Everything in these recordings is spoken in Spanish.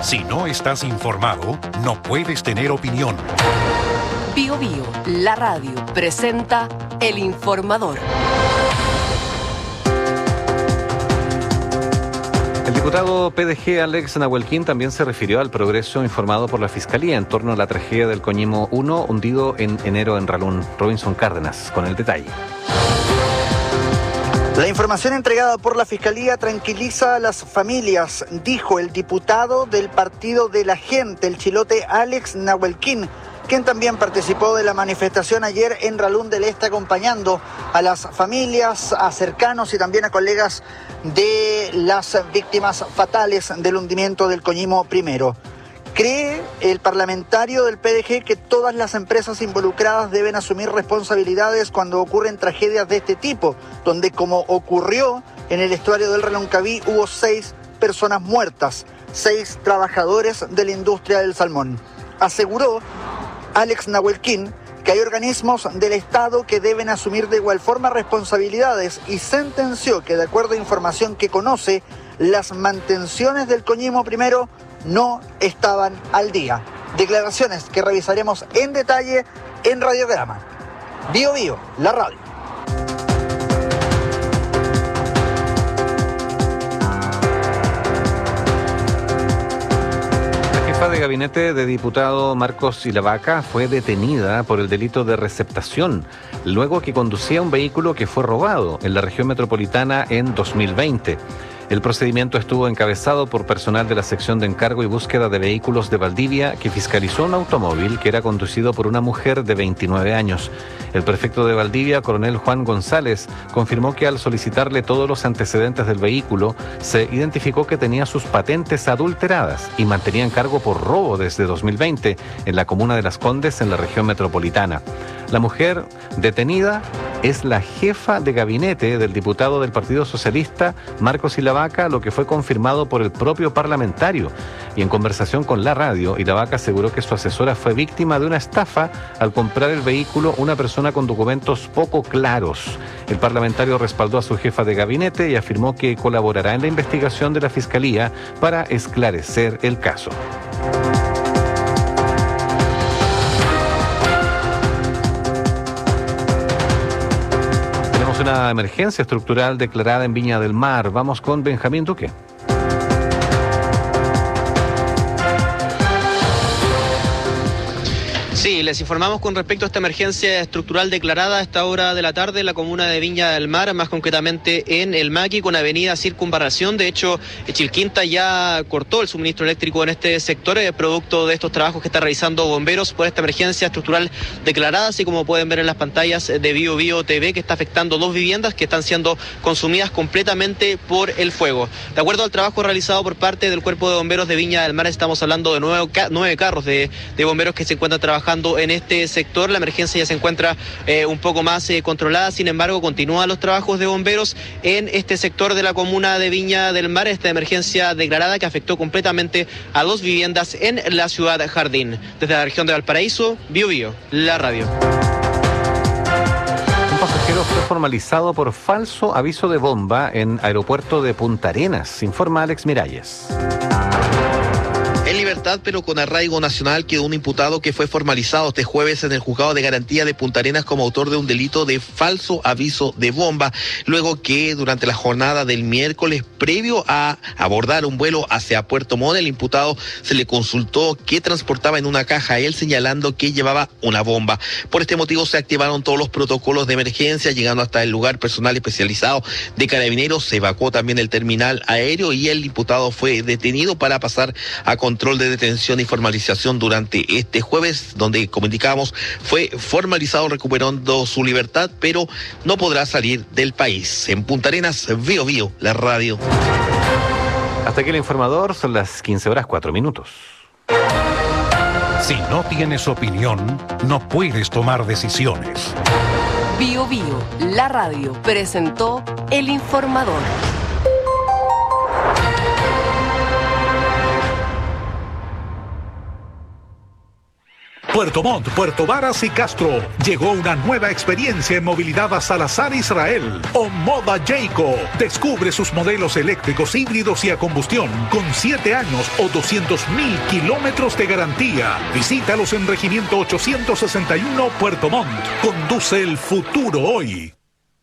Si no estás informado, no puedes tener opinión. Bio Bio, la radio, presenta El Informador. El diputado PDG Alex Nahuelquín también se refirió al progreso informado por la Fiscalía en torno a la tragedia del Coñimo 1 hundido en enero en Ralún. Robinson Cárdenas con el detalle. La información entregada por la Fiscalía tranquiliza a las familias, dijo el diputado del Partido de la Gente, el chilote Alex Nahuelquín, quien también participó de la manifestación ayer en Ralún del Este, acompañando a las familias, a cercanos y también a colegas de las víctimas fatales del hundimiento del Coñimo I. ¿Cree el parlamentario del PDG que todas las empresas involucradas deben asumir responsabilidades cuando ocurren tragedias de este tipo, donde, como ocurrió en el estuario del Reloncaví, hubo 6 personas muertas, 6 trabajadores de la industria del salmón? Aseguró Alex Nahuelquín que hay organismos del Estado que deben asumir de igual forma responsabilidades y sentenció que, de acuerdo a información que conoce, las mantenciones del Coñimo I no estaban al día. Declaraciones que revisaremos en detalle en Radiograma. Bio Bio, la radio. La jefa de gabinete de diputado Marcos Ilavaca fue detenida por el delito de receptación, luego que conducía un vehículo que fue robado en la región metropolitana en 2020. El procedimiento estuvo encabezado por personal de la sección de encargo y búsqueda de vehículos de Valdivia, que fiscalizó un automóvil que era conducido por una mujer de 29 años. El prefecto de Valdivia, coronel Juan González, confirmó que al solicitarle todos los antecedentes del vehículo, se identificó que tenía sus patentes adulteradas y mantenía en cargo por robo desde 2020 en la comuna de Las Condes, en la región metropolitana. La mujer detenida es la jefa de gabinete del diputado del Partido Socialista, Marcos Ilavaca, lo que fue confirmado por el propio parlamentario. Y en conversación con la radio, Ilavaca aseguró que su asesora fue víctima de una estafa al comprar el vehículo una persona con documentos poco claros. El parlamentario respaldó a su jefa de gabinete y afirmó que colaborará en la investigación de la Fiscalía para esclarecer el caso. Una emergencia estructural declarada en Viña del Mar. Vamos con Benjamín Duque. Sí, les informamos con respecto a esta emergencia estructural declarada a esta hora de la tarde en la comuna de Viña del Mar, más concretamente en el Maqui, con avenida Circunvalación. De hecho, Chilquinta ya cortó el suministro eléctrico en este sector, producto de estos trabajos que está realizando bomberos por esta emergencia estructural declarada, así como pueden ver en las pantallas de Bio Bio TV, que está afectando 2 viviendas que están siendo consumidas completamente por el fuego. De acuerdo al trabajo realizado por parte del Cuerpo de Bomberos de Viña del Mar, estamos hablando de 9 carros de bomberos que se encuentran trabajando en este sector. La emergencia ya se encuentra un poco más controlada, sin embargo continúan los trabajos de bomberos en este sector de la comuna de Viña del Mar, esta emergencia declarada que afectó completamente a 2 viviendas en la ciudad Jardín. Desde la región de Valparaíso, Bio Bio, la radio. Un pasajero fue formalizado por falso aviso de bomba en aeropuerto de Punta Arenas, informa Alex Miralles. En libertad, pero con arraigo nacional, quedó un imputado que fue formalizado este jueves en el juzgado de garantía de Punta Arenas como autor de un delito de falso aviso de bomba, luego que durante la jornada del miércoles, previo a abordar un vuelo hacia Puerto Montt, el imputado se le consultó qué transportaba en una caja, él señalando que llevaba una bomba. Por este motivo se activaron todos los protocolos de emergencia, llegando hasta el lugar personal especializado de Carabineros, se evacuó también el terminal aéreo y el imputado fue detenido para pasar a control de detención y formalización durante este jueves, donde, como indicamos, fue formalizado recuperando su libertad, pero no podrá salir del país. En Punta Arenas, Bio Bio, la radio. Hasta aquí el informador, son las 15:04. Si no tienes opinión, no puedes tomar decisiones. Bio Bio, la radio, presentó El Informador. Puerto Montt, Puerto Varas y Castro. Llegó una nueva experiencia en movilidad a Salazar Israel. Omoda Jayco. Descubre sus modelos eléctricos, híbridos y a combustión con 7 años o 200.000 kilómetros de garantía. Visítalos en Regimiento 861 Puerto Montt. Conduce el futuro hoy.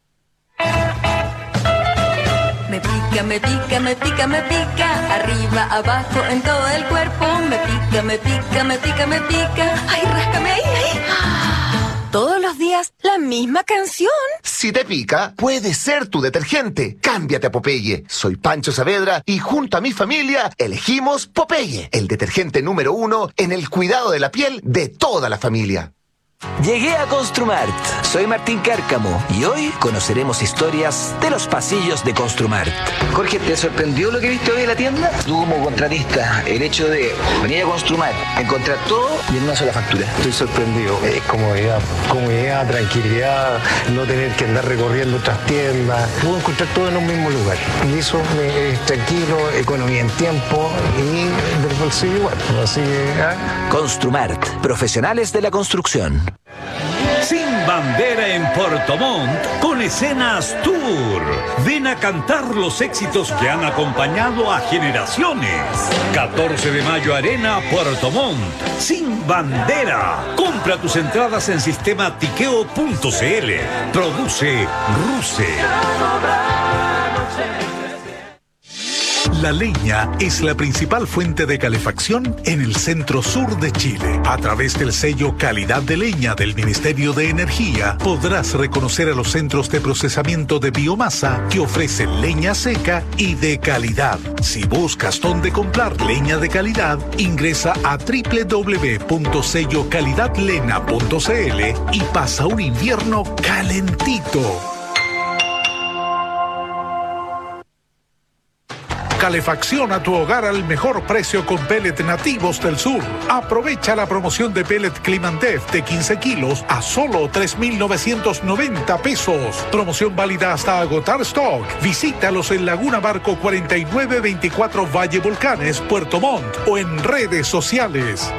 Me pica, me pica, me pica, me pica. Arriba, abajo, en todo el cuerpo. Me pica, me pica, me pica, me pica. Ay, ráscame ahí, ahí. Todos los días, la misma canción. Si te pica, puede ser tu detergente. Cámbiate a Popeye. Soy Pancho Saavedra y junto a mi familia elegimos Popeye, el detergente número 1 en el cuidado de la piel de toda la familia. Llegué a Construmart. Soy Martín Cárcamo y hoy conoceremos historias de los pasillos de Construmart. Jorge, ¿te sorprendió lo que viste hoy en la tienda? Tú como contratista, el hecho de venir a Construmart, encontrar todo y en una sola factura. Estoy sorprendido. Es comodidad, tranquilidad, no tener que andar recorriendo otras tiendas. Puedo encontrar todo en un mismo lugar. Y eso es tranquilo, economía en tiempo y del bolsillo igual. Así que, Construmart, profesionales de la construcción. Sin bandera en Puerto Montt con Escenas Tour. Ven a cantar los éxitos que han acompañado a generaciones. 14 de mayo Arena, Puerto Montt. Sin bandera. Compra tus entradas en sistema tiqueo.cl. Produce Ruse. La leña es la principal fuente de calefacción en el centro sur de Chile. A través del sello Calidad de Leña del Ministerio de Energía, podrás reconocer a los centros de procesamiento de biomasa que ofrecen leña seca y de calidad. Si buscas dónde comprar leña de calidad, ingresa a www.sellocalidadlena.cl y pasa un invierno calentito. Calefacciona tu hogar al mejor precio con pellet nativos del sur. Aprovecha la promoción de pellet Climandef de 15 kilos a solo 3.990 pesos. Promoción válida hasta agotar stock. Visítalos en Laguna Barco 4924 Valle Volcanes, Puerto Montt o en redes sociales.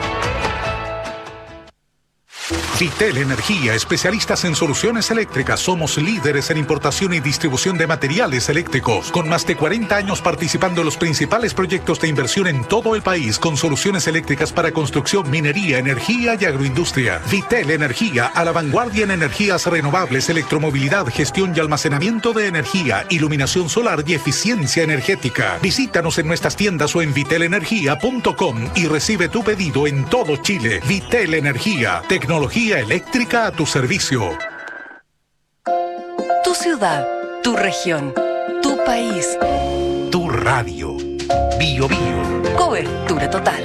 Vitel Energía, especialistas en soluciones eléctricas. Somos líderes en importación y distribución de materiales eléctricos. Con más de 40 años participando en los principales proyectos de inversión en todo el país con soluciones eléctricas para construcción, minería, energía y agroindustria. Vitel Energía, a la vanguardia en energías renovables, electromovilidad, gestión y almacenamiento de energía, iluminación solar y eficiencia energética. Visítanos en nuestras tiendas o en vitelenergia.com y recibe tu pedido en todo Chile. Vitel Energía, tecnología eléctrica a tu servicio. Tu ciudad, tu región, tu país. Tu radio. Bio Bio. Cobertura total.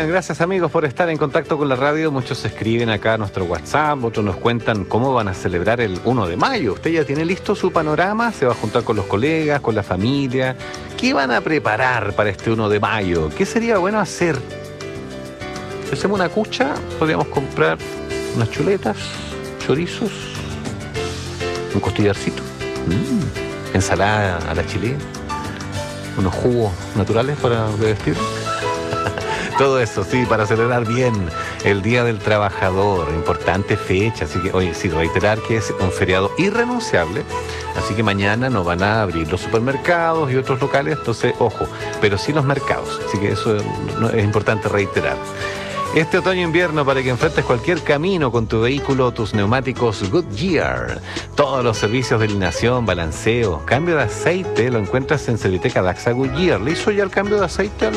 gracias amigos por estar en contacto con la radio. Muchos escriben acá a nuestro WhatsApp, otros nos cuentan cómo van a celebrar el 1 de mayo. ¿Usted ya tiene listo su panorama? ¿Se va a juntar con los colegas, con la familia? ¿Qué van a preparar para este 1 de mayo? ¿Qué sería bueno hacer? Si hacemos una cucha, podríamos comprar unas chuletas, chorizos, un costillarcito, ensalada a la chilena, unos jugos naturales para vestir. Todo eso, sí, para celebrar bien el Día del Trabajador, importante fecha, así que, oye, sí, reiterar que es un feriado irrenunciable, así que mañana no van a abrir los supermercados y otros locales, entonces, ojo, pero sí los mercados, así que eso es importante reiterar. Este otoño-invierno, para que enfrentes cualquier camino con tu vehículo o tus neumáticos Goodyear. Todos los servicios de alineación, balanceo, cambio de aceite, lo encuentras en Serviteca Daxa Goodyear. ¿Le hizo ya el cambio de aceite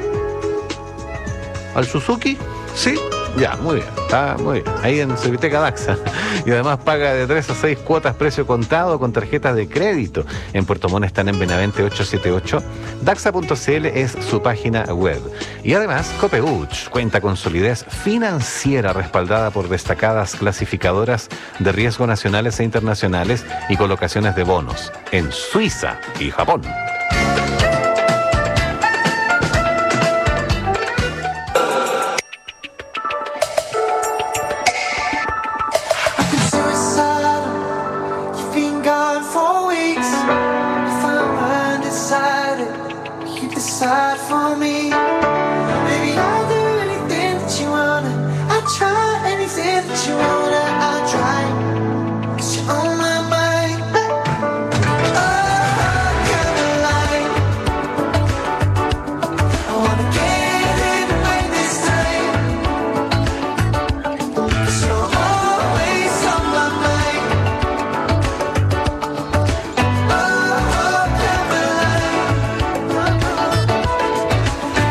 al Suzuki? Sí, ya, muy bien, está muy bien. Ahí en Serviteca Daxa. Y además paga de 3 a 6 cuotas precio contado con tarjetas de crédito. En Puerto Montt están en Benavente 878. Daxa.cl es su página web. Y además, Copeuch cuenta con solidez financiera respaldada por destacadas clasificadoras de riesgo nacionales e internacionales y colocaciones de bonos en Suiza y Japón. Decide for me. Maybe I'll do anything that you wanna. I'll try anything that you wanna. I'll try. 'Cause you're on my mind. Oh, Caroline, I wanna get it right this time. 'Cause you're always on my mind. Oh, Caroline.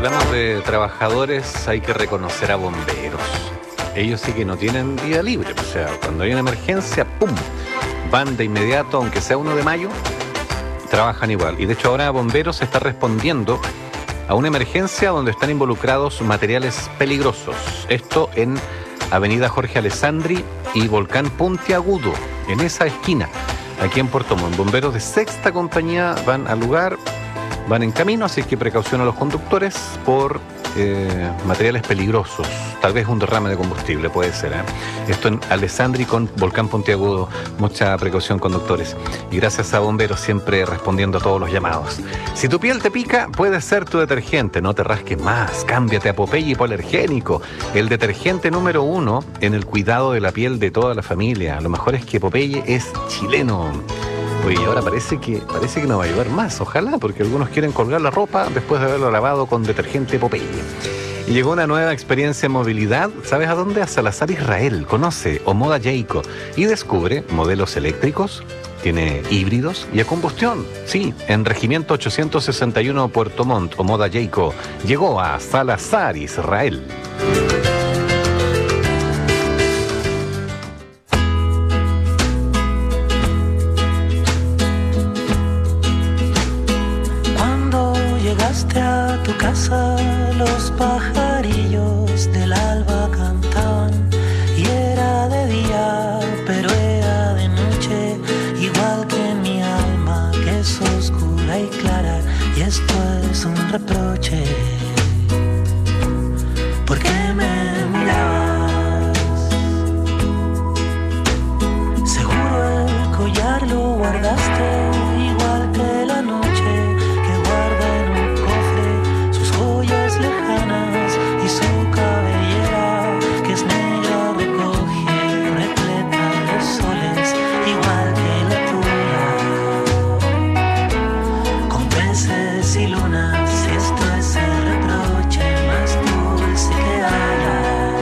hablamos de trabajadores, hay que reconocer a bomberos. Ellos sí que no tienen vida libre. O sea, cuando hay una emergencia, ¡pum!, van de inmediato, aunque sea 1 de mayo, trabajan igual. Y de hecho ahora Bomberos está respondiendo a una emergencia donde están involucrados materiales peligrosos. Esto en Avenida Jorge Alessandri y Volcán Puntiagudo, en esa esquina, aquí en Puerto Montt. Bomberos de sexta compañía van al lugar, van en camino, así que precaución a los conductores por materiales peligrosos. Tal vez un derrame de combustible, puede ser, ¿eh? Esto en Alessandri con Volcán Puntiagudo. Mucha precaución, conductores. Y gracias a Bomberos, siempre respondiendo a todos los llamados. Si tu piel te pica, puede ser tu detergente. No te rasques más. Cámbiate a Popeye Hipoalergénico, el detergente número 1 en el cuidado de la piel de toda la familia. Lo mejor es que Popeye es chileno. Oye, ahora parece que no va a llover más, ojalá, porque algunos quieren colgar la ropa después de haberlo lavado con detergente Popeye. Y llegó una nueva experiencia en movilidad, ¿sabes a dónde? A Salazar, Israel. Conoce Omoda Jayco y descubre modelos eléctricos, tiene híbridos y a combustión. Sí, en Regimiento 861 Puerto Montt, Omoda Jayco llegó a Salazar, Israel. A tu casa los pajarillos del alba cantaban y era de día pero era de noche, igual que en mi alma que es oscura y clara, y esto es un reproche. ¿Por qué me mirabas? Seguro el collar lo guardaste igual que la noche lejanas, y su cabellera que es negra recoge repleta de soles igual que la tuya, con peces y lunas. Esto es el reproche más dulce que haya.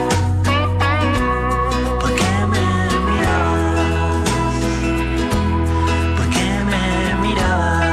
¿Por qué me mirabas? ¿Por qué me mirabas?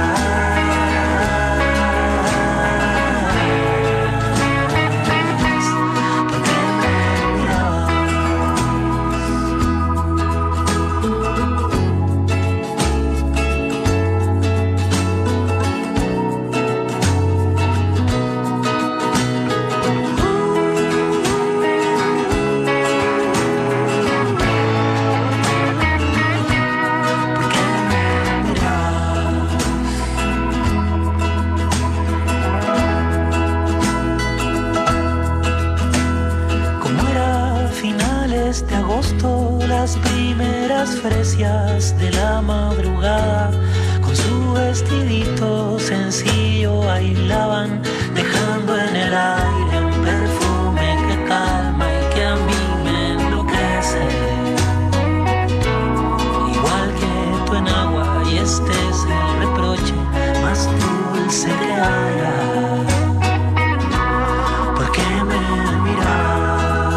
De agosto, las primeras fresias de la madrugada, con su vestidito sencillo bailaban, dejando en el aire un perfume que calma y que a mí me enloquece. Igual que tu enagua, y este es el reproche más dulce que haya. ¿Por qué me mirabas?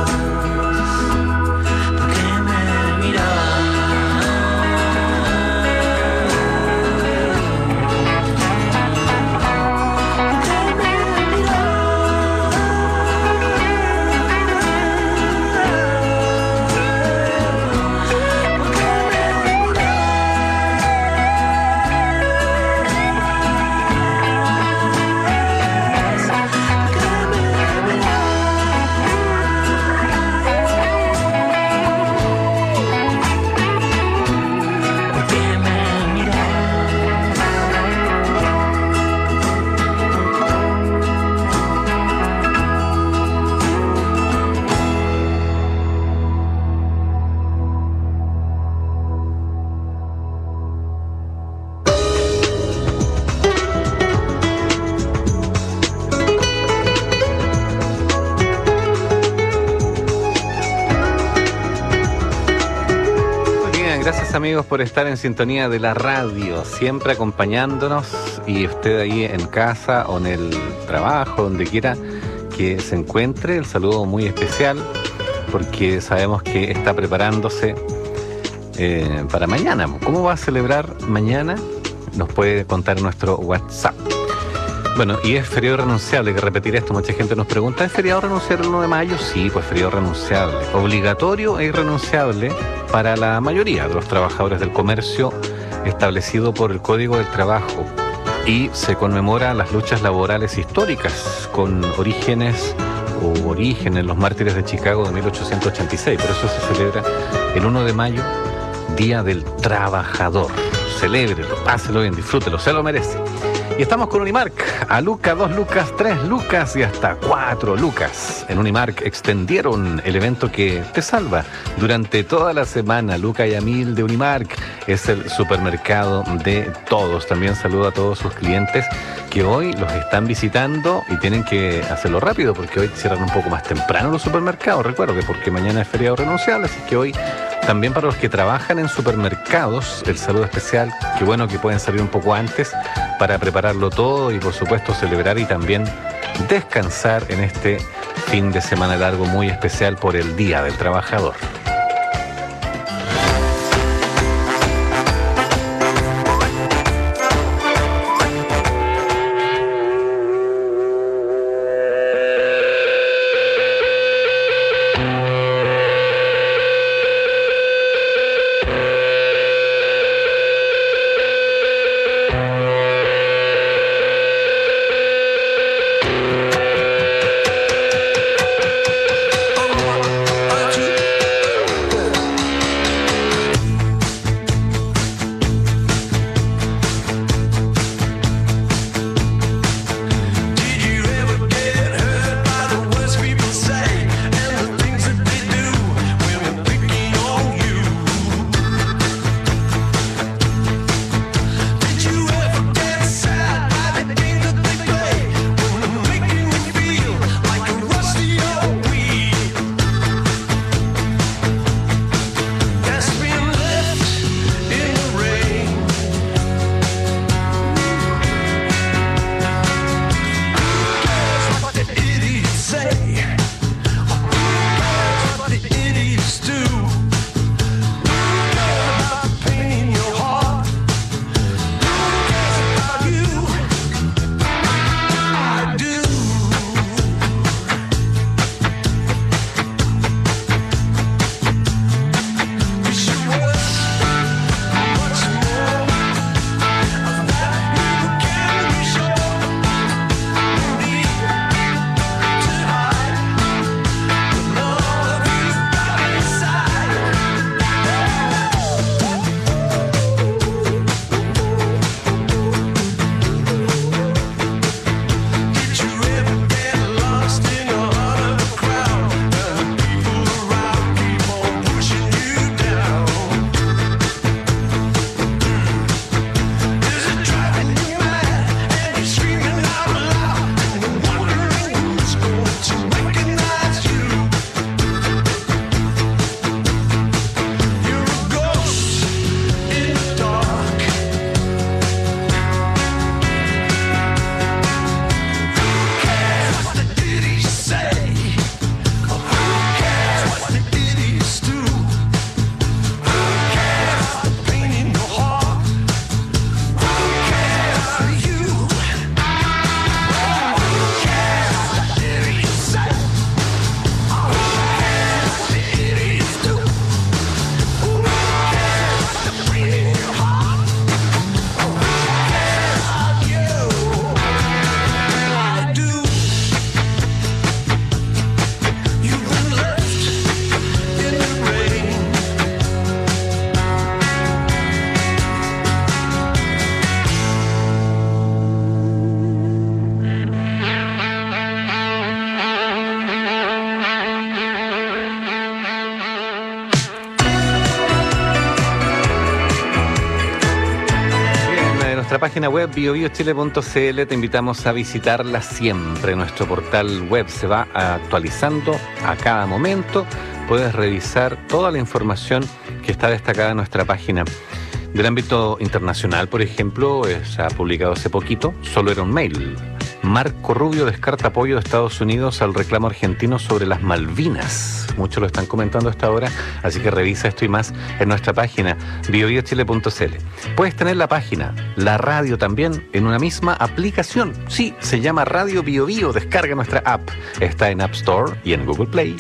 Amigos, por estar en sintonía de la radio, siempre acompañándonos, y usted ahí en casa o en el trabajo, donde quiera que se encuentre, el saludo muy especial, porque sabemos que está preparándose para mañana. ¿Cómo va a celebrar mañana? Nos puede contar en nuestro WhatsApp. Bueno, y es feriado renunciable, que repetir esto, mucha gente nos pregunta, ¿es feriado renunciable el 1 de mayo? Sí, pues feriado renunciable, obligatorio e irrenunciable para la mayoría de los trabajadores del comercio establecido por el Código del Trabajo, y se conmemora las luchas laborales históricas con orígenes los mártires de Chicago de 1886, por eso se celebra el 1 de mayo, Día del Trabajador. Celébrelo, páselo bien, disfrútelo, se lo merece. Y estamos con Unimark, a Luca, 2 lucas, 3 lucas y hasta 4 lucas. En Unimark extendieron el evento que te salva durante toda la semana. Luca y Amil de Unimark es el supermercado de todos. También saludo a todos sus clientes que hoy los están visitando y tienen que hacerlo rápido porque hoy cierran un poco más temprano los supermercados. Recuerdo porque mañana es feriado renunciable, así que hoy también para los que trabajan en supermercados, el saludo especial. Qué bueno que pueden salir un poco antes para prepararlo todo y por supuesto celebrar y también descansar en este fin de semana largo muy especial por el Día del Trabajador. Nuestra página web biobiochile.cl, te invitamos a visitarla siempre. Nuestro portal web se va actualizando a cada momento. Puedes revisar toda la información que está destacada en nuestra página. Del ámbito internacional, por ejemplo, se ha publicado hace poquito, solo era un mail. Marco Rubio descarta apoyo de Estados Unidos al reclamo argentino sobre las Malvinas. Muchos lo están comentando a esta hora, así que revisa esto y más en nuestra página biobiochile.cl. Puedes tener la página, la radio también, en una misma aplicación. Sí, se llama Radio Bio Bio. Descarga nuestra app. Está en App Store y en Google Play.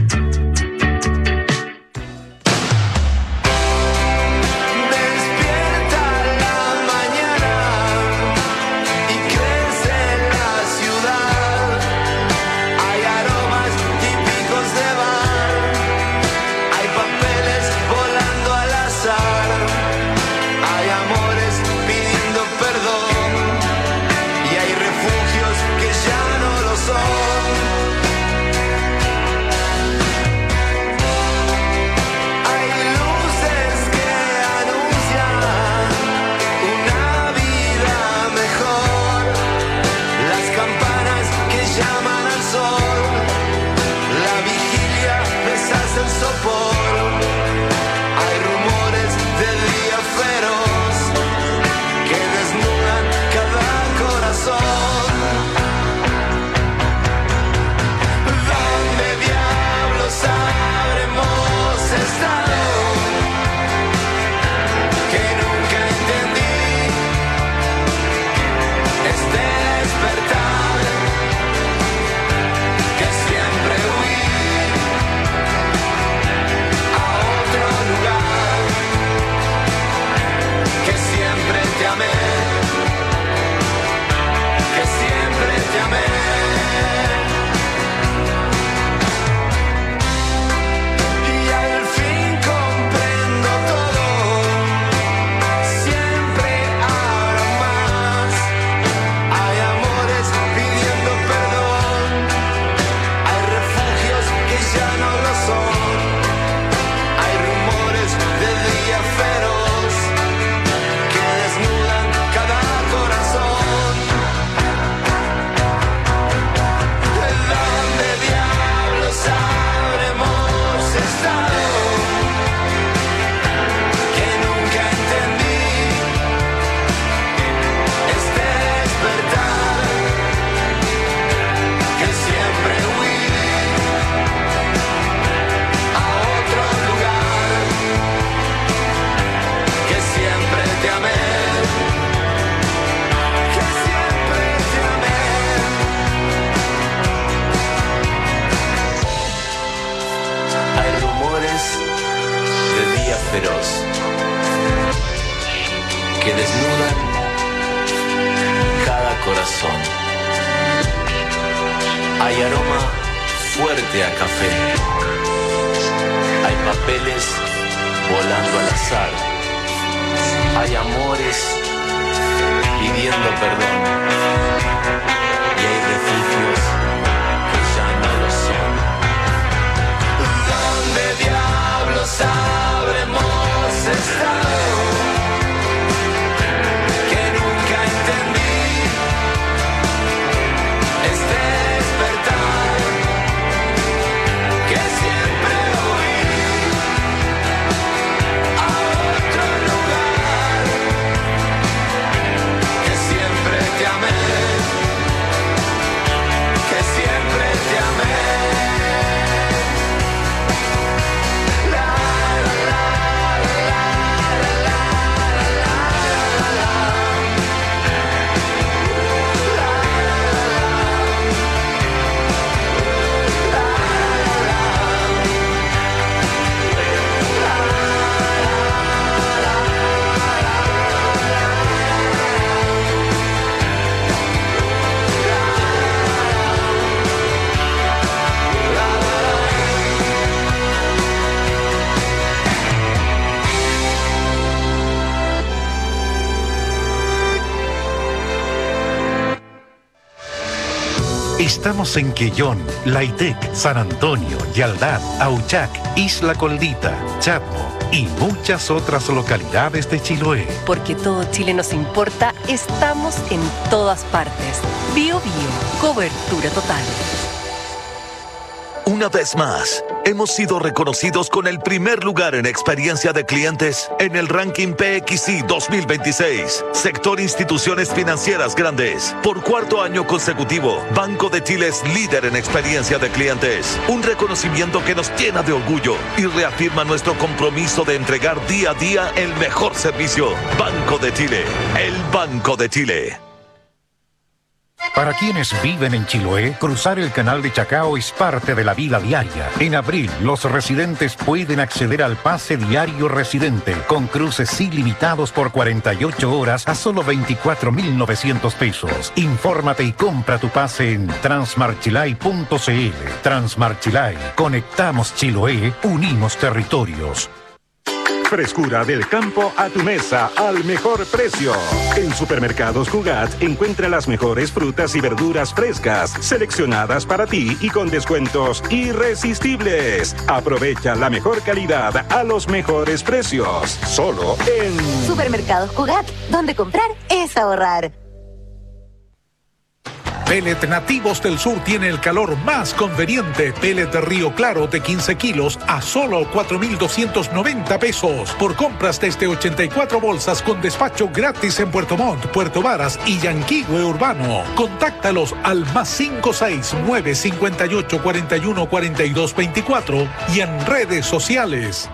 Hay aroma fuerte a café. Hay papeles volando al azar. Hay amores pidiendo perdón. Y hay refugios que ya no lo son. ¿Dónde diablos habremos estado? Que nunca entendí este despertar que siempre huí a otro lugar, que siempre te amé, que siempre te amé. Estamos en Quellón, Laitec, San Antonio, Yaldán, Auchac, Isla Coldita, Chatmo y muchas otras localidades de Chiloé. Porque todo Chile nos importa, estamos en todas partes. Bio Bio, cobertura total. Una vez más, hemos sido reconocidos con el primer lugar en experiencia de clientes en el ranking PXI 2026. Sector Instituciones Financieras Grandes. Por cuarto año consecutivo, Banco de Chile es líder en experiencia de clientes. Un reconocimiento que nos llena de orgullo y reafirma nuestro compromiso de entregar día a día el mejor servicio. Banco de Chile, el Banco de Chile. Para quienes viven en Chiloé, cruzar el canal de Chacao es parte de la vida diaria. En abril, los residentes pueden acceder al pase diario residente, con cruces ilimitados por 48 horas a solo 24.900 pesos. Infórmate y compra tu pase en transmarchilay.cl. Transmarchilay. Conectamos Chiloé, unimos territorios. Frescura del campo a tu mesa al mejor precio. En Supermercados Cugat encuentra las mejores frutas y verduras frescas, seleccionadas para ti y con descuentos irresistibles. Aprovecha la mejor calidad a los mejores precios. Solo en Supermercados Cugat, donde comprar es ahorrar. Pellet Nativos del Sur tiene el calor más conveniente. Pellet de Río Claro de 15 kilos a solo 4.290 pesos. Por compras desde 84 bolsas con despacho gratis en Puerto Montt, Puerto Varas y Yanquihue Urbano. Contáctalos al +569 58 41 42 24 y en redes sociales.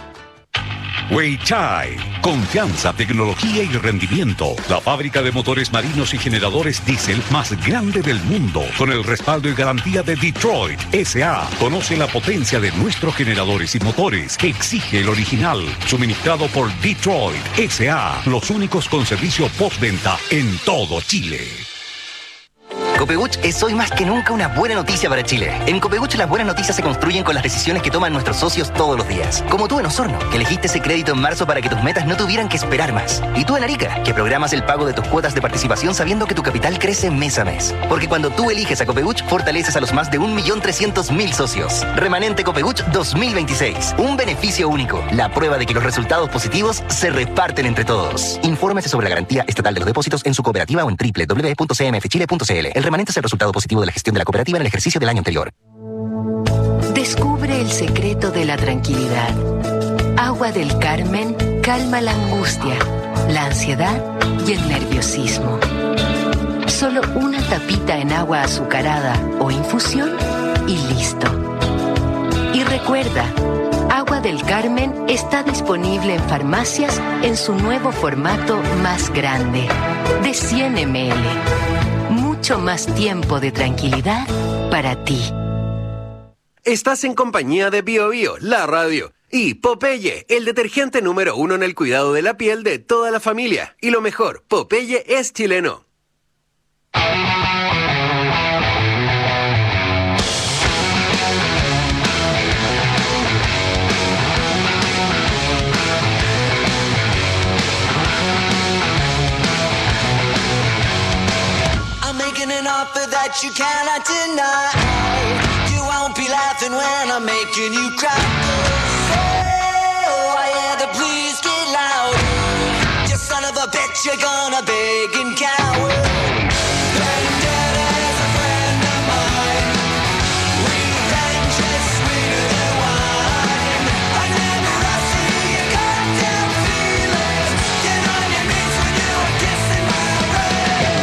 Weichai, confianza, tecnología y rendimiento. La fábrica de motores marinos y generadores diésel más grande del mundo, con el respaldo y garantía de Detroit S.A. Conoce la potencia de nuestros generadores y motores que exige el original. Suministrado por Detroit S.A. Los únicos con servicio postventa en todo Chile. Copebuch es hoy más que nunca una buena noticia para Chile. En Copebuch las buenas noticias se construyen con las decisiones que toman nuestros socios todos los días. Como tú en Osorno, que elegiste ese crédito en marzo para que tus metas no tuvieran que esperar más. Y tú en Arica, que programas el pago de tus cuotas de participación sabiendo que tu capital crece mes a mes. Porque cuando tú eliges a Copebuch, fortaleces a los más de 1.300.000 socios. Remanente Copebuch 2026. Un beneficio único. La prueba de que los resultados positivos se reparten entre todos. Infórmese sobre la garantía estatal de los depósitos en su cooperativa o en www.cmfchile.cl. El remanente es el resultado positivo de la gestión de la cooperativa en el ejercicio del año anterior. Descubre el secreto de la tranquilidad. Agua del Carmen calma la angustia, la ansiedad y el nerviosismo. Solo una tapita en agua azucarada o infusión y listo. Y recuerda, Agua del Carmen está disponible en farmacias en su nuevo formato más grande, de 100 ml. Mucho más tiempo de tranquilidad para ti. Estás en compañía de Bio Bio, la radio, y Popeye, el detergente número 1 en el cuidado de la piel de toda la familia. Y lo mejor, Popeye es chileno. An offer that you cannot deny. You won't be laughing when I'm making you cry. Oh, I hear the please get loud. You son of a bitch, you're gonna beg and cower. Vendetta is a friend of mine. Revenge is sweeter than wine. I never see your goddamn feelings. Get on your knees when you are kissing my ring.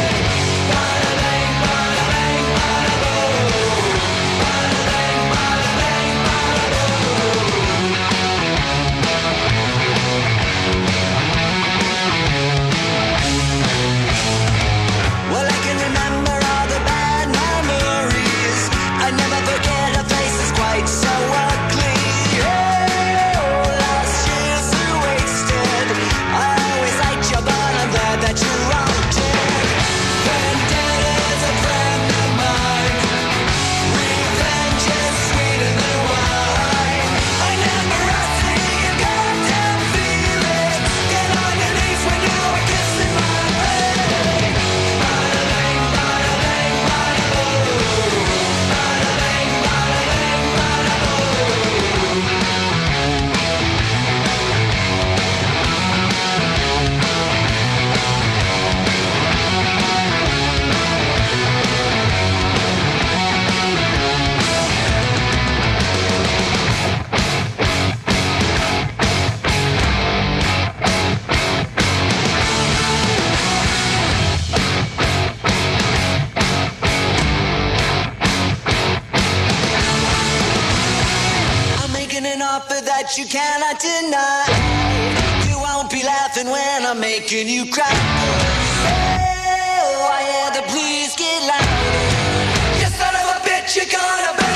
that you cannot deny. You won't be laughing when I'm making you cry. Oh, I hear the blues get louder. You son of a bitch, you're gonna burn.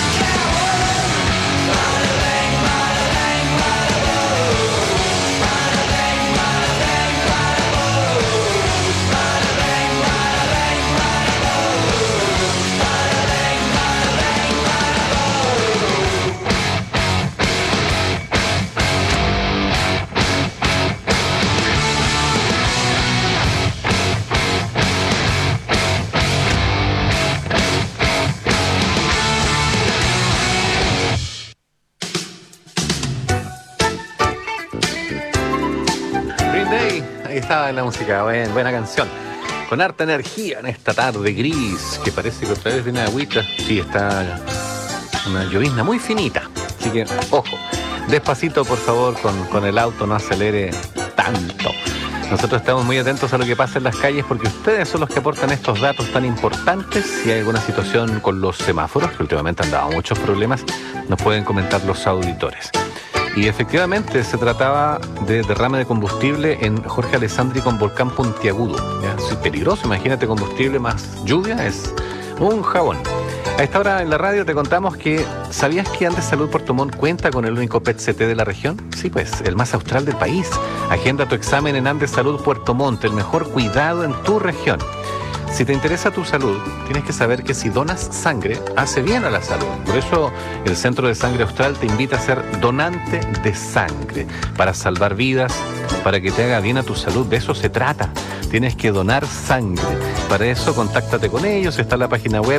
Ahí estaba la música, buena canción. Con harta energía en esta tarde gris, que parece que otra vez viene agüita. Sí, está una llovizna muy finita. Así que, ojo, despacito por favor con el auto, no acelere tanto. Nosotros estamos muy atentos a lo que pasa en las calles porque ustedes son los que aportan estos datos tan importantes. Si hay alguna situación con los semáforos, que últimamente han dado muchos problemas, nos pueden comentar los auditores. Y efectivamente se trataba de derrame de combustible en Jorge Alessandri con Volcán Puntiagudo. ¿Ya? Es peligroso, imagínate combustible más lluvia, es un jabón. A esta hora en la radio te contamos que ¿sabías que Andes Salud Puerto Montt cuenta con el único PET-CT de la región? Sí, pues, el más austral del país. Agenda tu examen en Andes Salud Puerto Montt, el mejor cuidado en tu región. Si te interesa tu salud, tienes que saber que si donas sangre, hace bien a la salud. Por eso, el Centro de Sangre Austral te invita a ser donante de sangre, para salvar vidas, para que te haga bien a tu salud. De eso se trata. Tienes que donar sangre. Para eso, contáctate con ellos. Está en la página web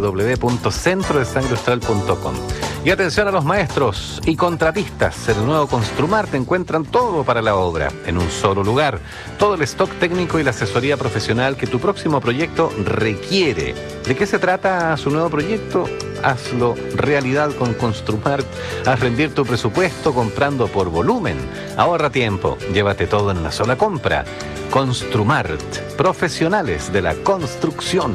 www.centrodesangreaustral.com. Y atención a los maestros y contratistas. En el nuevo Construmar te encuentran todo para la obra, en un solo lugar. Todo el stock técnico y la asesoría profesional que tu próximo proyecto requiere. ¿De qué se trata su nuevo proyecto? Hazlo realidad con Construmart. Haz rendir tu presupuesto comprando por volumen. Ahorra tiempo. Llévate todo en una sola compra. Construmart. Profesionales de la construcción.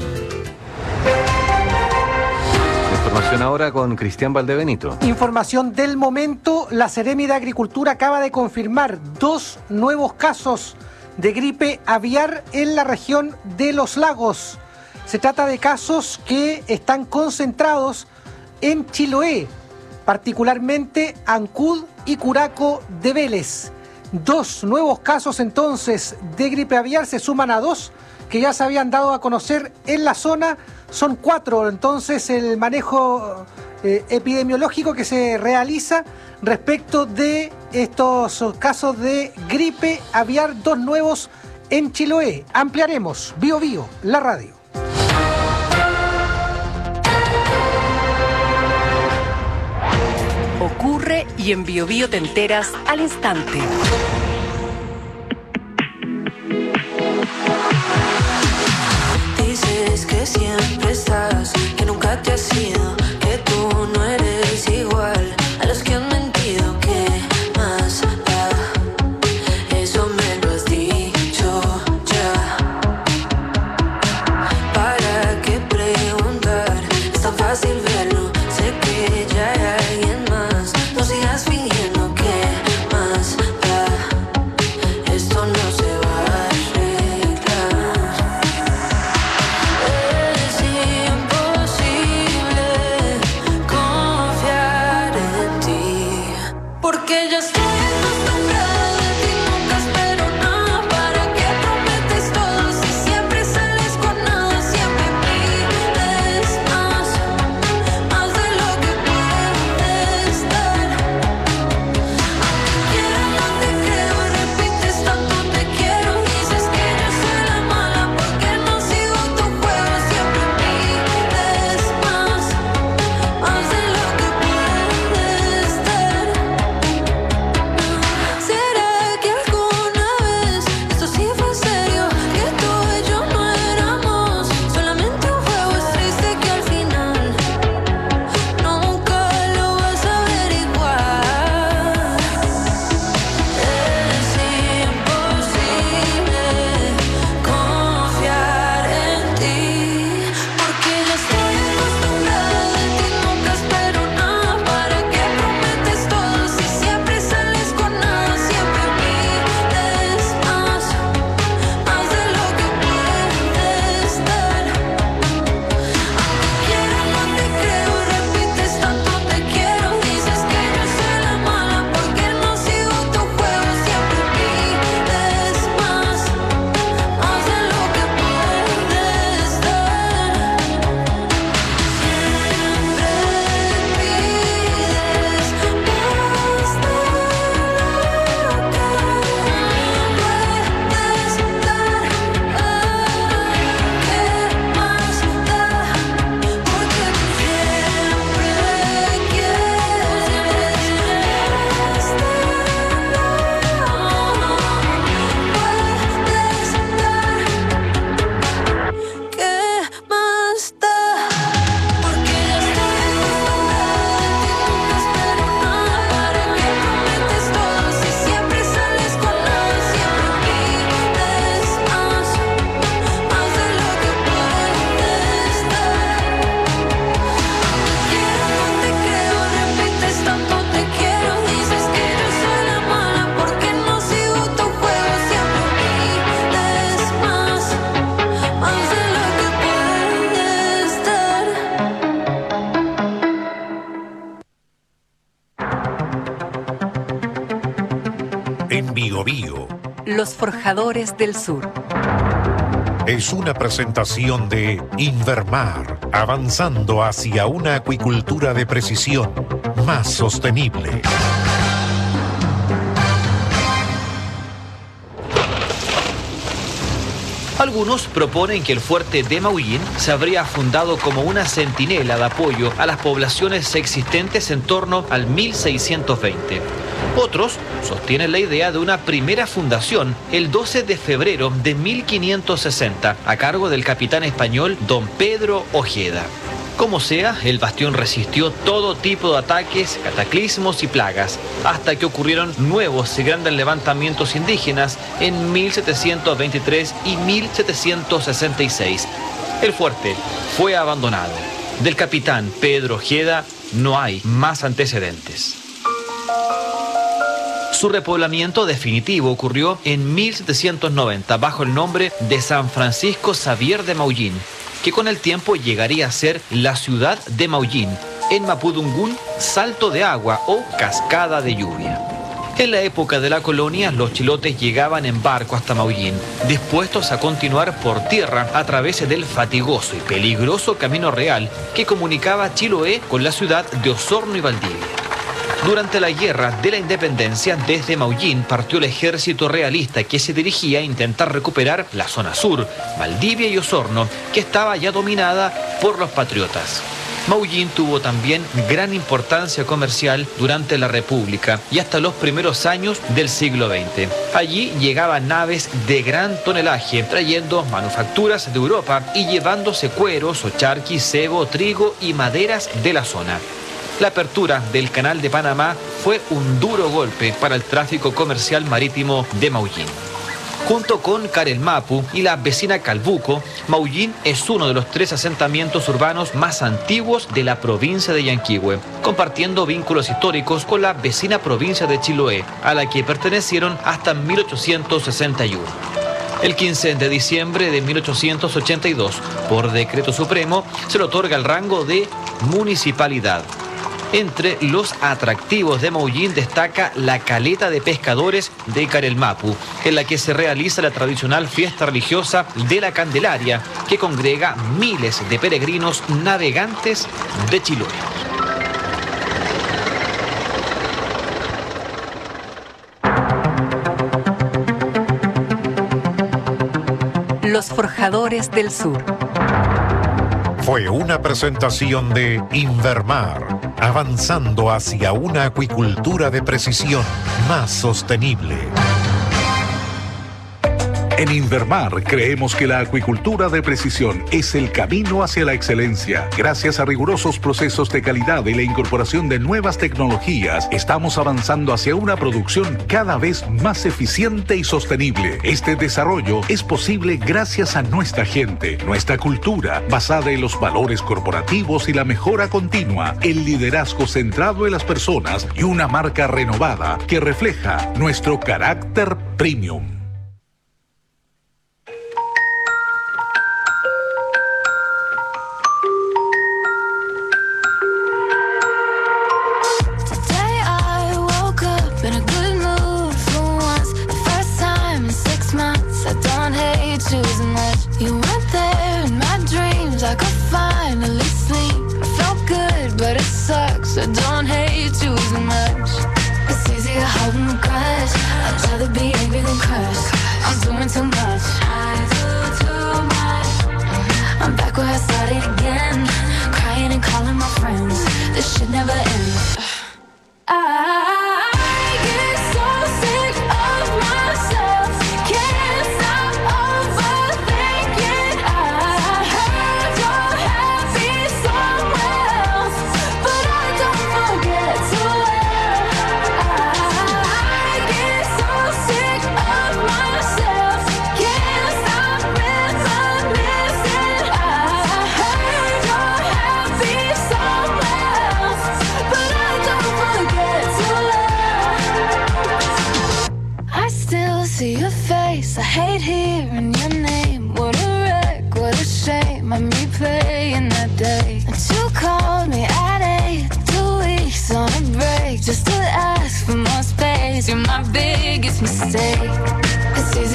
Información ahora con Cristian Valdebenito. Información del momento. La Seremi de Agricultura acaba de confirmar 2 nuevos casos de gripe aviar en la región de Los Lagos. Se trata de casos que están concentrados en Chiloé, particularmente Ancud y Curaco de Vélez. 2 nuevos casos entonces de gripe aviar se suman a 2 que ya se habían dado a conocer en la zona. Son 4 entonces el manejo epidemiológico que se realiza respecto de estos casos de gripe aviar, 2 nuevos en Chiloé. Ampliaremos. Bio Bio, la radio. Ocurre y en Bio Bio te enteras al instante. Dices que siempre estás, que nunca te has ido, que tú no eres igual a los que han mentido. ¿Qué más da? Eso me lo has dicho ya. ¿Para qué preguntar? Es tan fácil verlo. Sé que ya hay alguien más. No sigas fingiendo. ¿Qué más da? Los Forjadores del Sur. Es una presentación de Invermar, avanzando hacia una acuicultura de precisión más sostenible. Algunos proponen que el fuerte de Maullín se habría fundado como una centinela de apoyo a las poblaciones existentes en torno al 1620. Otros sostienen la idea de una primera fundación el 12 de febrero de 1560 a cargo del capitán español don Pedro Ojeda. Como sea, el bastión resistió todo tipo de ataques, cataclismos y plagas, hasta que ocurrieron nuevos y grandes levantamientos indígenas en 1723 y 1766. El fuerte fue abandonado. Del capitán Pedro Ojeda no hay más antecedentes. Su repoblamiento definitivo ocurrió en 1790 bajo el nombre de San Francisco Xavier de Maullín, que con el tiempo llegaría a ser la ciudad de Maullín, en mapudungún, salto de agua o cascada de lluvia. En la época de la colonia, los chilotes llegaban en barco hasta Maullín, dispuestos a continuar por tierra a través del fatigoso y peligroso camino real que comunicaba Chiloé con la ciudad de Osorno y Valdivia. Durante la Guerra de la Independencia, desde Maullín partió el ejército realista que se dirigía a intentar recuperar la zona sur, Valdivia y Osorno, que estaba ya dominada por los patriotas. Maullín tuvo también gran importancia comercial durante la República y hasta los primeros años del siglo XX. Allí llegaban naves de gran tonelaje, trayendo manufacturas de Europa y llevándose cueros, ocharquis, cebo, trigo y maderas de la zona. La apertura del Canal de Panamá fue un duro golpe para el tráfico comercial marítimo de Maullín. Junto con Carelmapu y la vecina Calbuco, Maullín es uno de los 3 asentamientos urbanos más antiguos de la provincia de Yanquihue, compartiendo vínculos históricos con la vecina provincia de Chiloé, a la que pertenecieron hasta 1861. El 15 de diciembre de 1882, por decreto supremo, se le otorga el rango de municipalidad. Entre los atractivos de Maullín destaca la caleta de pescadores de Carelmapu, en la que se realiza la tradicional fiesta religiosa de la Candelaria, que congrega miles de peregrinos navegantes de Chiloé. Los Forjadores del Sur. Fue una presentación de Invermar, avanzando hacia una acuicultura de precisión más sostenible. En Invermar creemos que la acuicultura de precisión es el camino hacia la excelencia. Gracias a rigurosos procesos de calidad y la incorporación de nuevas tecnologías, estamos avanzando hacia una producción cada vez más eficiente y sostenible. Este desarrollo es posible gracias a nuestra gente, nuestra cultura, basada en los valores corporativos y la mejora continua, el liderazgo centrado en las personas y una marca renovada que refleja nuestro carácter premium. So don't hate too much. It's easy to hold and crush. I'd rather be angry than crushed. I'm doing too much. I do too much. I'm back where I started again, crying and calling my friends. This should never end. I get so sick of myself. Can't stop overthinking. I heard you're happy somewhere else, but I don't forget to laugh. I get so sick of myself. Can't stop reminiscing. I heard you're happy somewhere else, but I don't forget to laugh. I still see your face. I hate hearing your name. What a wreck, what a shame. I'm replaying that day that you called me at 8, 2 weeks on a break, just to ask for more space. You're my biggest mistake. It's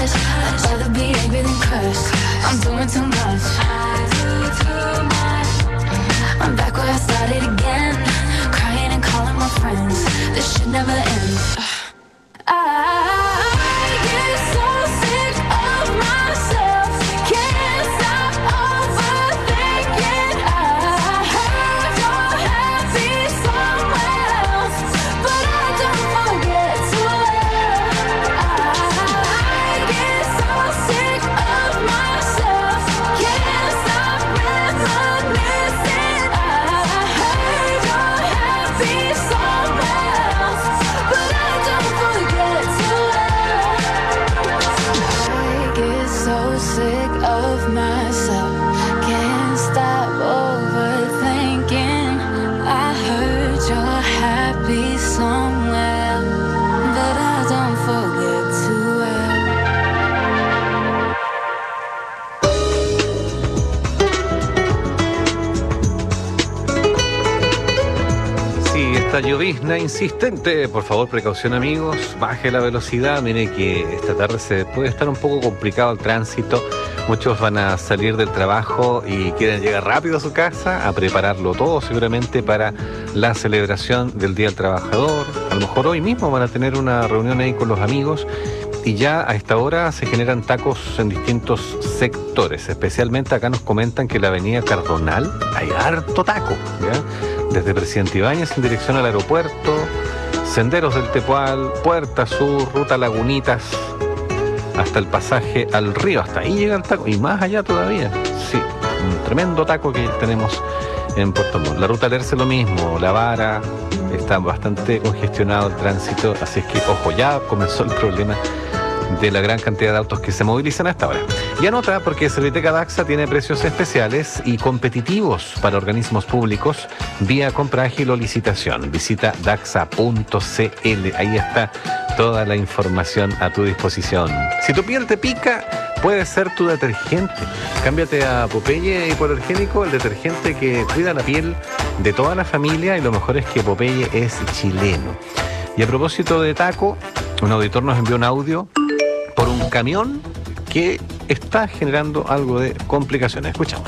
crush. I'd rather be angry than crushed. I'm doing too much. I do too much. I'm back where I started again, crying and calling my friends. This shit never ends. I get so sick of myself. Can't stop overthinking. I heard you're happy somewhere else, but I don't forget to laugh. I get so sick of myself. Can't stop reminiscing. I heard you're happy somewhere else, but I don't forget to laugh. I get so sick of myself. Can't stop overthinking. I heard you're happy somewhere, but I don't forget to Sí, esta llovizna insistente, por favor, precaución amigos, baje la velocidad, mire que esta tarde se puede estar un poco complicado el tránsito, muchos van a salir del trabajo y quieren llegar rápido a su casa, a prepararlo todo seguramente para la celebración del Día del Trabajador, a lo mejor hoy mismo van a tener una reunión ahí con los amigos y ya a esta hora se generan tacos en distintos sectores, especialmente acá nos comentan que la avenida Cardonal hay harto taco, ¿ya? Desde Presidente Ibáñez en dirección al aeropuerto, Senderos del Tepual, Puerta Sur, Ruta Lagunitas, hasta el pasaje al río, hasta ahí llega el taco, y más allá todavía. Sí, un tremendo taco que tenemos en Puerto Montt. La ruta Lerce lo mismo, La Vara, está bastante congestionado el tránsito, así es que, ojo, ya comenzó el problema de la gran cantidad de autos que se movilizan hasta ahora. Y anota, porque Serviteca Daxa tiene precios especiales y competitivos para organismos públicos vía compra ágil o licitación. Visita daxa.cl, ahí está toda la información a tu disposición. Si tu piel te pica, puede ser tu detergente. Cámbiate a Popeye Hipoalergénico, el detergente que cuida la piel de toda la familia, y lo mejor es que Popeye es chileno. Y a propósito de taco, un auditor nos envió un audio por un camión que está generando algo de complicaciones. Escuchamos.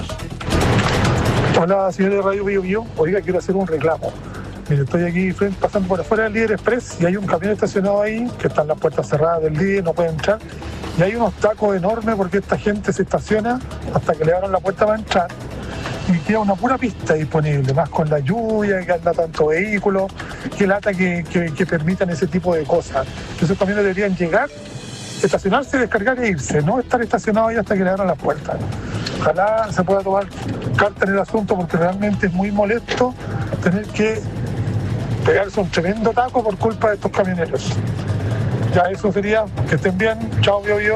Hola, señor de Radio Bio Bio. Oiga, quiero hacer un reclamo. Mire, estoy aquí pasando por afuera del Líder Express y hay un camión estacionado ahí que están las puertas cerradas del Líder, no puede entrar. Y hay unos tacos enormes porque esta gente se estaciona hasta que le abran la puerta para entrar. Y queda una pura pista disponible, más con la lluvia, que anda tanto vehículo, que lata que permitan ese tipo de cosas. Esos camiones deberían llegar, estacionarse, descargar e irse, no estar estacionados ahí hasta que le abran las puertas. Ojalá se pueda tomar carta en el asunto porque realmente es muy molesto tener que pegarse un tremendo taco por culpa de estos camioneros. Ya eso sería, que estén bien, chao Bio Bio.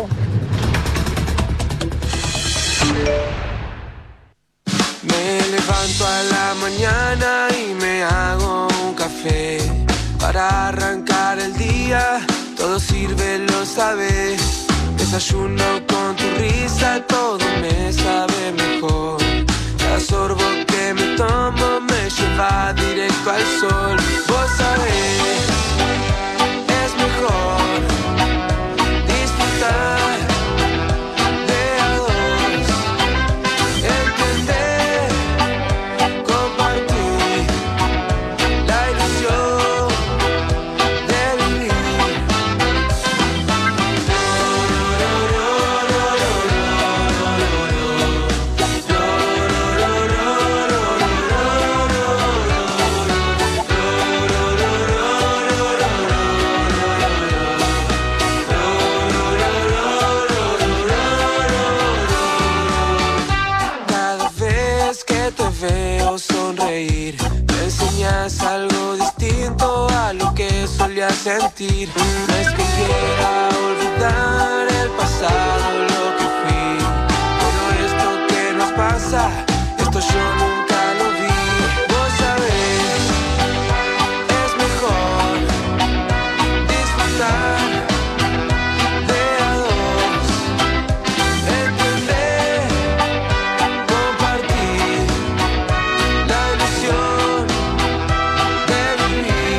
Me levanto a la mañana y me hago un café para arrancar el día, todo sirve, lo sabes. Desayuno con tu risa, todo me sabe mejor. Cada sorbo que me tomo me lleva directo al sol. Vos sabés, es mejor disfrutar de a dos, entender, compartir la ilusión de vivir. Cada vez que te veo sonreír, me enseñas algo distinto a lo que solía sentir. No es que quiera olvidar el pasado, lo que fui, pero esto que nos pasa, esto yo nunca lo vi. Vos sabés, es mejor disfrutar de a dos, entender, compartir la ilusión de vivir.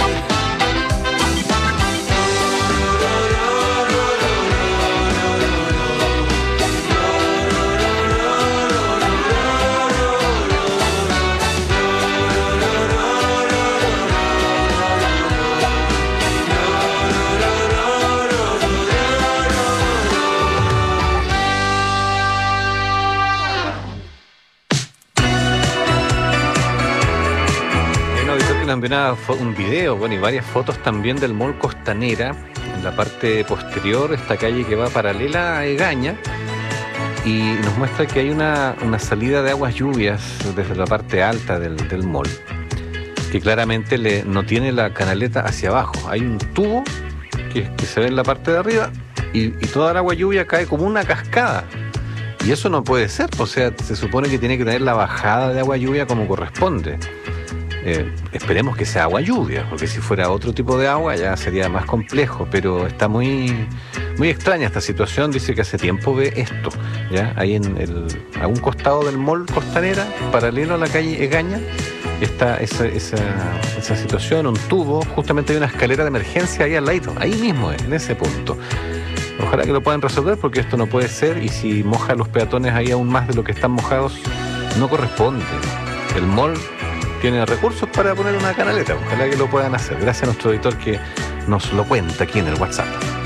nos envió un video, bueno, y varias fotos también del Mall Costanera. En la parte posterior, esta calle que va paralela a Egaña, y nos muestra que hay una salida de aguas lluvias desde la parte alta del mall, que claramente no tiene la canaleta hacia abajo. Hay un tubo que se ve en la parte de arriba y toda el agua lluvia cae como una cascada. Y eso no puede ser, o sea, se supone que tiene que tener la bajada de agua lluvia como corresponde. Esperemos que sea agua lluvia, porque si fuera otro tipo de agua ya sería más complejo, pero está muy, muy extraña esta situación. Dice que hace tiempo ve esto, ¿ya? Ahí a un costado del Mall Costanera, paralelo a la calle Egaña, está esa situación, un tubo, justamente hay una escalera de emergencia ahí al lado, ahí mismo, en ese punto. Ojalá que lo puedan resolver, porque esto no puede ser, y si moja a los peatones ahí aún más de lo que están mojados, no corresponde. El mall tiene recursos para poner una canaleta, ojalá que lo puedan hacer. Gracias a nuestro editor que nos lo cuenta aquí en el WhatsApp.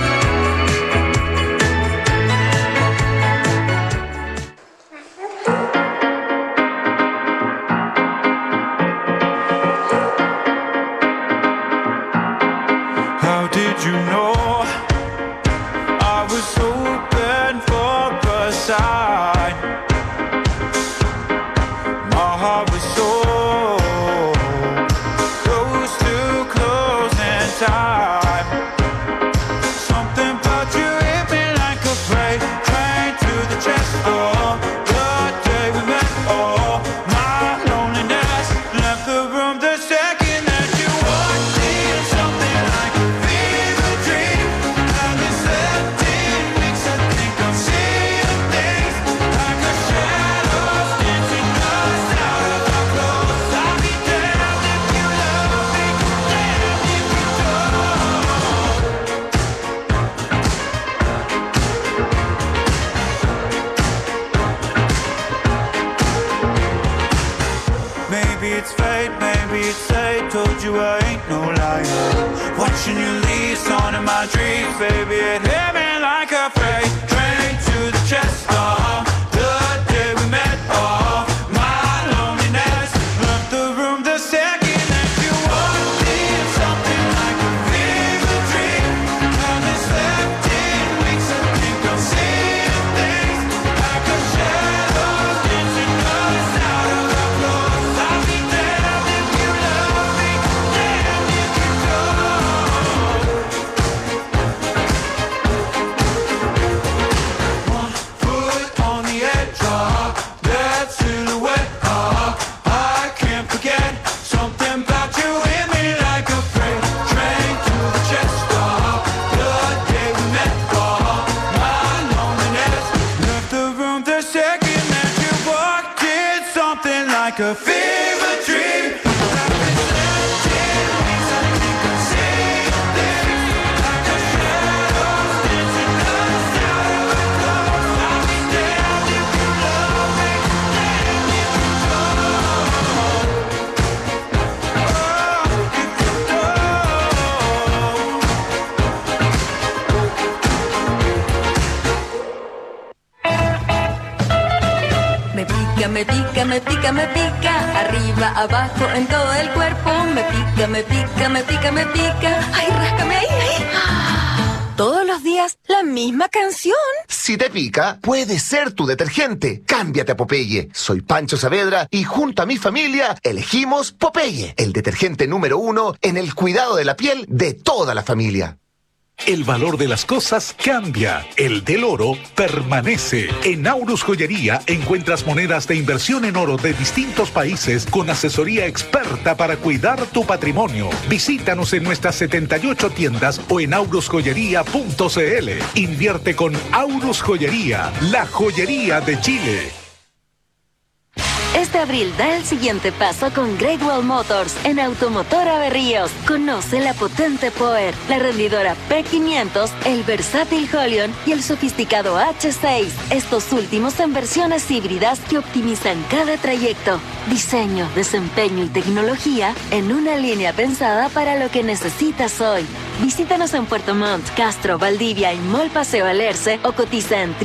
How did you know I was open for a sign? My heart was so close to closing time. Something about you hit me like a freight train to the chest. Oh, the day we met, oh, my loneliness left the room the second that you walked in. Something like a fever dream. Haven't slept in weeks. I think I'm seeing things like a shadow stitching us out of our clothes. I'll be damned if you love me, damned if you don't. Maybe it's fate, maybe it's fate. Told you I ain't no liar. Watching you leave, on in my dreams, baby, it hit me like a freight train to the chest. Oh, the day we met, oh, my loneliness left the room the second that you walked in. Something like a fever dream. Haven't slept in weeks. I think I'm seeing things like a shadow stitching us out of our clothes. I'll be damned if you love me, damned if you don't. One foot on the edge, that silhouette, I can't forget. Something about you hit me like a freight train to the chest. The day we met, my loneliness left the room the second that you walked in. Something like a fever dream. Haven't slept in weeks. I think I'm seeing things like a shadow stitching us out of our clothes. I'll be damned if you love me, damned if you don't. Me pica, me pica, me pica, me pica. Arriba, abajo, en todo el cuerpo. Me pica, me pica, me pica, me pica. Ay, ráscame ahí, ahí. Todos los días la misma canción. Si te pica, puede ser tu detergente. Cámbiate a Popeye. Soy Pancho Saavedra y junto a mi familia elegimos Popeye, el detergente número 1 en el cuidado de la piel de toda la familia. El valor de las cosas cambia. El del oro permanece. En Aurus Joyería encuentras monedas de inversión en oro de distintos países con asesoría experta para cuidar tu patrimonio. Visítanos en nuestras 78 tiendas o en aurusjoyería.cl. Invierte con Aurus Joyería, la joyería de Chile. Este abril da el siguiente paso con Great Wall Motors en Automotora Berríos. Conoce la potente Power, la rendidora P500, el versátil Holion y el sofisticado H6. Estos últimos en versiones híbridas que optimizan cada trayecto. Diseño, desempeño y tecnología en una línea pensada para lo que necesitas hoy. Visítanos en Puerto Montt, Castro, Valdivia y Mall Paseo Alerce o cotiza en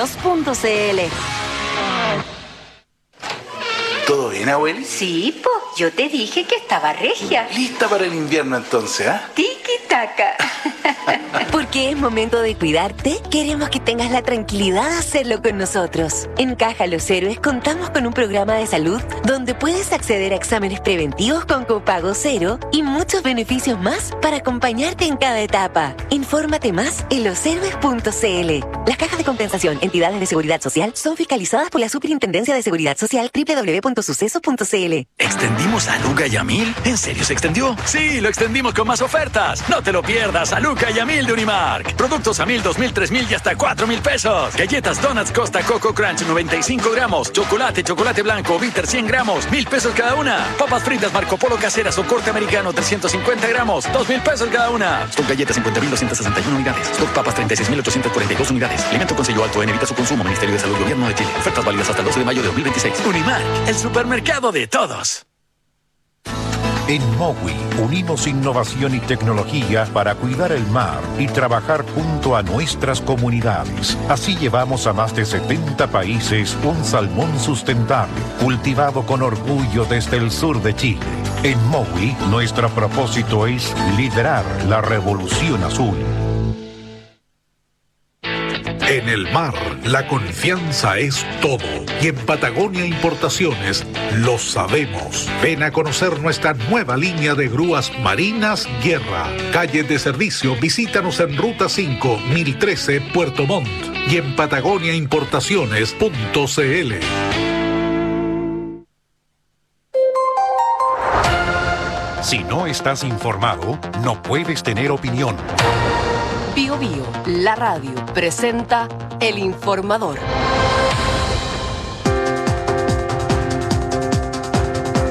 www.berrios.cl. ¿Todo bien, abueli? Sí, po. Yo te dije que estaba regia. Lista para el invierno entonces, ¿ah? Tiki-taka. Porque es momento de cuidarte, queremos que tengas la tranquilidad de hacerlo con nosotros. En Caja Los Héroes contamos con un programa de salud donde puedes acceder a exámenes preventivos con copago cero y muchos beneficios más para acompañarte en cada etapa. Infórmate más en loshéroes.cl. Las cajas de compensación, entidades de seguridad social, son fiscalizadas por la Superintendencia de Seguridad Social www.sucesos.cl. ¿Extendimos a Luca y a 1000? ¿En serio se extendió? Sí, lo extendimos con más ofertas. No te lo pierdas, a Luca y a 1000 de Unimark. Productos a 1000, 2000, 3000 y hasta 4000 pesos. Galletas Donuts Costa Coco Crunch 95 gramos. Chocolate blanco Bitter 100 gramos. 1000 pesos cada una. Papas fritas Marco Polo caseras o corte americano 350 gramos. 2000 pesos cada una. Stock galletas 50.261 unidades. Stock papas 36.842 unidades. Alimento con sello alto en evita su consumo. Ministerio de Salud Gobierno de Chile. Ofertas válidas hasta el 12 de mayo de 2026. Unimark, el supermercado de todos. En Mowi unimos innovación y tecnología para cuidar el mar y trabajar junto a nuestras comunidades. Así llevamos a más de 70 países un salmón sustentable, cultivado con orgullo desde el sur de Chile. En Mowi, nuestro propósito es liderar la revolución azul. En el mar, la confianza es todo. Y en Patagonia Importaciones lo sabemos. Ven a conocer nuestra nueva línea de grúas marinas Guerra. Calle de servicio, visítanos en Ruta 5, 1013, Puerto Montt. Y en patagoniaimportaciones.cl. Si no estás informado, no puedes tener opinión. Bio Bio, la radio, presenta El Informador.